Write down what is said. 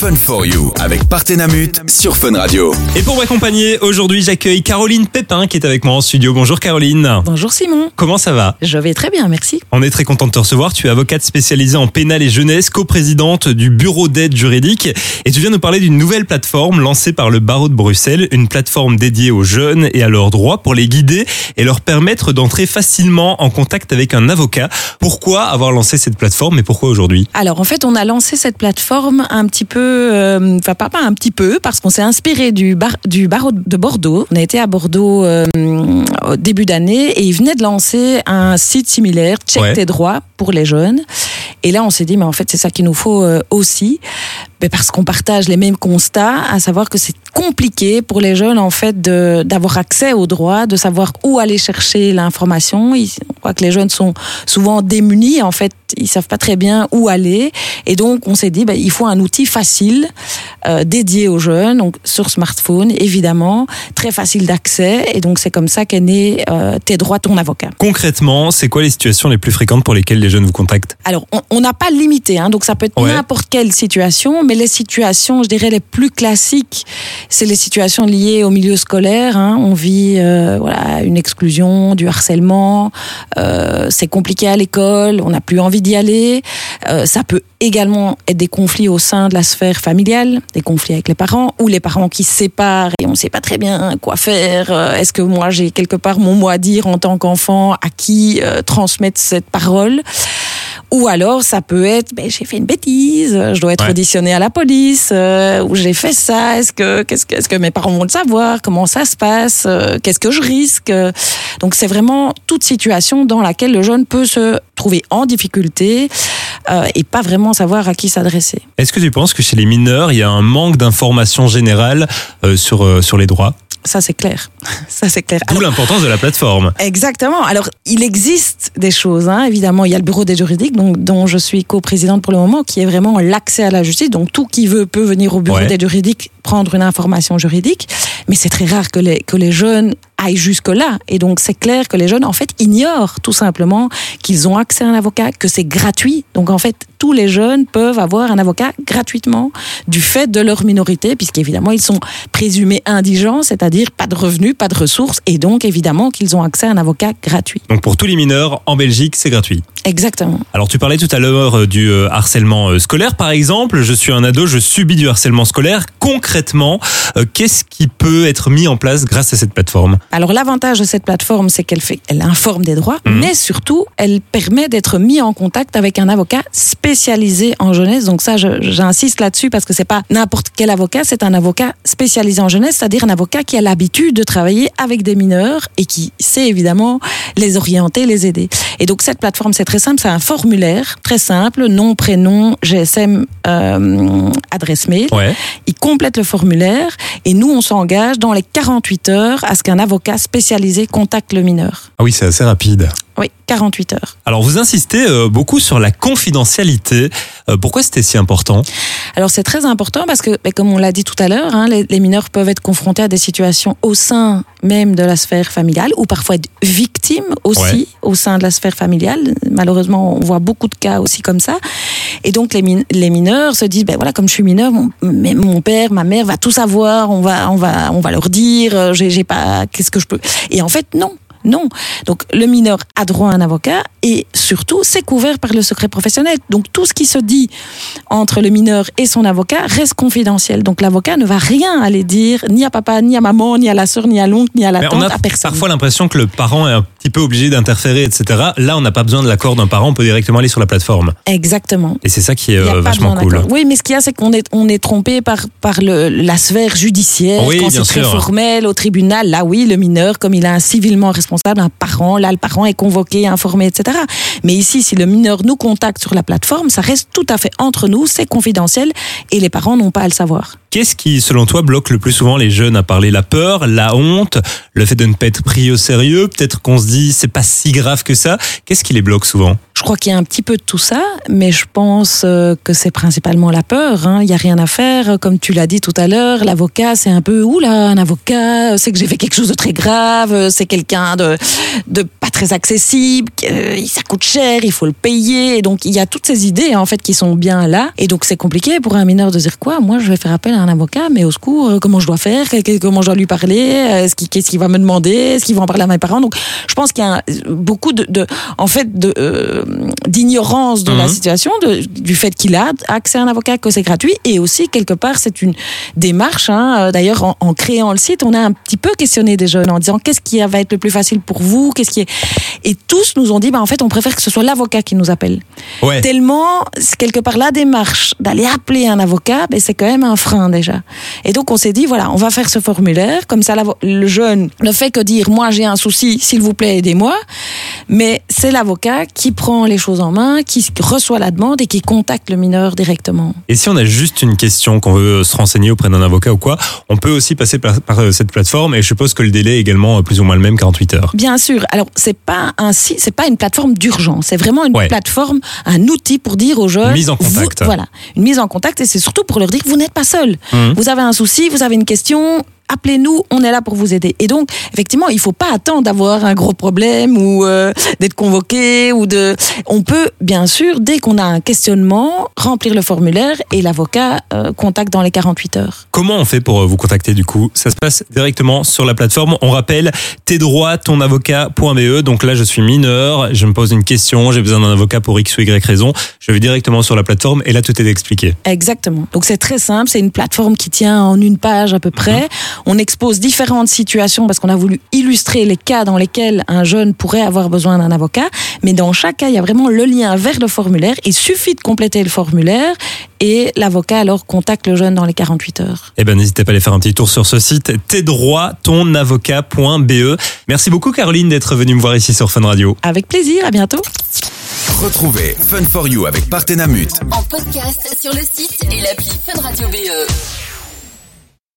Fun for You avec Partenamut sur Fun Radio. Et pour m'accompagner, aujourd'hui, j'accueille Caroline Pépin qui est avec moi en studio. Bonjour Caroline. Bonjour Simon. Comment ça va ? Je vais très bien, merci. On est très content de te recevoir. Tu es avocate spécialisée en pénal et jeunesse, coprésidente du bureau d'aide juridique. Et tu viens nous parler d'une nouvelle plateforme lancée par le barreau de Bruxelles, une plateforme dédiée aux jeunes et à leurs droits pour les guider et leur permettre d'entrer facilement en contact avec un avocat. Pourquoi avoir lancé cette plateforme et pourquoi aujourd'hui ? Alors en fait, on a lancé cette plateforme un petit peu, pas un petit peu, parce qu'on s'est inspiré du barreau de Bordeaux. On a été à Bordeaux au début d'année et ils venaient de lancer un site similaire, Check tes droits pour les jeunes. Et là, on s'est dit, mais en fait, c'est ça qu'il nous faut aussi. Mais parce qu'on partage les mêmes constats, à savoir que c'est compliqué pour les jeunes, en fait, d'avoir accès aux droits, de savoir où aller chercher l'information. On voit que les jeunes sont souvent démunis, en fait, ils savent pas très bien où aller. Et donc, on s'est dit, il faut un outil facile, dédié aux jeunes, donc sur smartphone, évidemment, très facile d'accès. Et donc, c'est comme ça qu'est né Tes droits, ton avocat. Concrètement, c'est quoi les situations les plus fréquentes pour lesquelles les jeunes vous contactent ? Alors, on n'a pas limité, donc ça peut être n'importe quelle situation, mais les situations, je dirais, les plus classiques, c'est les situations liées au milieu scolaire. On vit une exclusion, du harcèlement, c'est compliqué à l'école, on n'a plus envie d'y aller. Ça peut également être des conflits au sein de la sphère familiale, des conflits avec les parents, ou les parents qui se séparent et on ne sait pas très bien quoi faire. Est-ce que moi j'ai quelque part mon mot à dire en tant qu'enfant, à qui transmettre cette parole ? Ou alors, ça peut être, j'ai fait une bêtise, je dois être auditionné à la police, ou j'ai fait ça, est-ce que mes parents vont le savoir, comment ça se passe, qu'est-ce que je risque. Donc, c'est vraiment toute situation dans laquelle le jeune peut se trouver en difficulté et pas vraiment savoir à qui s'adresser. Est-ce que tu penses que chez les mineurs, il y a un manque d'information générale sur les droits ? Ça, c'est clair. D'où l'importance de la plateforme. Exactement. Alors, il existe des choses, évidemment. Il y a le bureau d'aide juridique, dont je suis coprésidente pour le moment, qui est vraiment l'accès à la justice. Donc, tout qui veut peut venir au bureau d'aide juridique prendre une information juridique. Mais c'est très rare que les jeunes aillent jusque-là. Et donc, c'est clair que les jeunes, en fait, ignorent tout simplement qu'ils ont accès à un avocat, que c'est gratuit. Donc, en fait, tous les jeunes peuvent avoir un avocat gratuitement du fait de leur minorité, puisqu'évidemment, ils sont présumés indigents, c'est-à-dire pas de revenus, pas de ressources, et donc, évidemment, qu'ils ont accès à un avocat gratuit. Donc, pour tous les mineurs, en Belgique, c'est gratuit. Exactement. Alors, tu parlais tout à l'heure du harcèlement scolaire, par exemple. Je suis un ado, je subis du harcèlement scolaire. Concrètement, qu'est-ce qui peut être mis en place grâce à cette plateforme ? Alors, l'avantage de cette plateforme, c'est qu'elle informe des droits, mais surtout, elle permet d'être mis en contact avec un avocat spécialisé en jeunesse. Donc ça, j'insiste là-dessus parce que c'est pas n'importe quel avocat, c'est un avocat spécialisé en jeunesse, c'est-à-dire un avocat qui a l'habitude de travailler avec des mineurs et qui sait évidemment les orienter, les aider. Et donc, cette plateforme, c'est très simple, c'est un formulaire très simple, nom, prénom, GSM, adresse mail. Il complète le formulaire et nous, on s'engage dans les 48 heures à ce qu'un avocat spécialisé contacte le mineur. Ah oui, c'est assez rapide. Oui, 48 heures. Alors, vous insistez beaucoup sur la confidentialité. Pourquoi c'était si important ? Alors, c'est très important parce que, comme on l'a dit tout à l'heure, les mineurs peuvent être confrontés à des situations au sein même de la sphère familiale ou parfois être victimes aussi au sein de la sphère familiale. Malheureusement, on voit beaucoup de cas aussi comme ça. Et donc, les mineurs se disent, comme je suis mineur, mon père, ma mère va tout savoir, on va leur dire, j'ai pas, qu'est-ce que je peux. Et en fait, non. Donc, le mineur a droit à un avocat et surtout, c'est couvert par le secret professionnel. Donc, tout ce qui se dit entre le mineur et son avocat reste confidentiel. Donc, l'avocat ne va rien aller dire ni à papa, ni à maman, ni à la sœur, ni à l'oncle, ni à la tante, à personne. On a parfois l'impression que le parent est un petit peu obligé d'interférer, etc. Là, on n'a pas besoin de l'accord d'un parent, on peut directement aller sur la plateforme. Exactement. Et c'est ça qui est vachement cool. Oui, mais ce qu'il y a, c'est qu'on est trompé par la sphère judiciaire. Quand c'est très formel au tribunal, là oui, le mineur, comme il a un civilement responsable, un parent, là le parent est convoqué, informé, etc. Mais ici, si le mineur nous contacte sur la plateforme, ça reste tout à fait entre nous, c'est confidentiel et les parents n'ont pas à le savoir. Qu'est-ce qui, selon toi, bloque le plus souvent les jeunes à parler ? La peur, la honte, le fait de ne pas être pris au sérieux, peut-être qu'on se dit c'est pas si grave que ça. Qu'est-ce qui les bloque souvent ? Je crois qu'il y a un petit peu de tout ça, mais je pense que c'est principalement la peur. Il n'y a rien à faire. Comme tu l'as dit tout à l'heure, l'avocat, c'est un peu, oula, un avocat, c'est que j'ai fait quelque chose de très grave, c'est quelqu'un de pas très accessible, ça coûte cher, il faut le payer. Et donc, il y a toutes ces idées, en fait, qui sont bien là. Et donc, c'est compliqué pour un mineur de dire quoi? Moi, je vais faire appel à un avocat, mais au secours, comment je dois faire? Comment je dois lui parler? Qu'est-ce qu'il va me demander? Est-ce qu'il va en parler à mes parents? Donc, je pense qu'il y a beaucoup d'ignorance de la situation, du fait qu'il a accès à un avocat, que c'est gratuit, et aussi quelque part c'est une démarche. D'ailleurs, en créant le site, on a un petit peu questionné des jeunes en disant qu'est-ce qui va être le plus facile pour vous, et tous nous ont dit en fait on préfère que ce soit l'avocat qui nous appelle. Ouais. Tellement quelque part la démarche d'aller appeler un avocat, c'est quand même un frein déjà. Et donc on s'est dit voilà, on va faire ce formulaire comme ça le jeune ne fait que dire moi j'ai un souci, s'il vous plaît aidez-moi, mais c'est l'avocat qui prend les choses en main, qui reçoit la demande et qui contacte le mineur directement. Et si on a juste une question, qu'on veut se renseigner auprès d'un avocat ou quoi, on peut aussi passer par cette plateforme, et je suppose que le délai est également plus ou moins le même, 48 heures. Bien sûr. Alors, c'est pas une plateforme d'urgence. C'est vraiment une plateforme, un outil pour dire aux jeunes. Une mise en contact. Voilà. Une mise en contact, et c'est surtout pour leur dire que vous n'êtes pas seul. Vous avez un souci, vous avez une question, appelez-nous, on est là pour vous aider. Et donc, effectivement, il faut pas attendre d'avoir un gros problème ou d'être convoqué On peut, bien sûr, dès qu'on a un questionnement, remplir le formulaire et l'avocat contacte dans les 48 heures. Comment on fait pour vous contacter du coup? Ça se passe directement sur la plateforme. On rappelle tesdroitstonavocat.be. Donc là, je suis mineur, je me pose une question, j'ai besoin d'un avocat pour X ou Y raison. Je vais directement sur la plateforme et là, tout est expliqué. Exactement. Donc c'est très simple, c'est une plateforme qui tient en une page à peu près. On expose différentes situations parce qu'on a voulu illustrer les cas dans lesquels un jeune pourrait avoir besoin d'un avocat. Mais dans chaque cas, il y a vraiment le lien vers le formulaire. Il suffit de compléter le formulaire et l'avocat alors contacte le jeune dans les 48 heures. Eh ben, n'hésitez pas à aller faire un petit tour sur ce site tesdroitstonavocat.be. Merci beaucoup Caroline d'être venue me voir ici sur Fun Radio. Avec plaisir, à bientôt. Retrouvez Fun for You avec Partenamut en podcast sur le site et l'appli Fun Radio BE.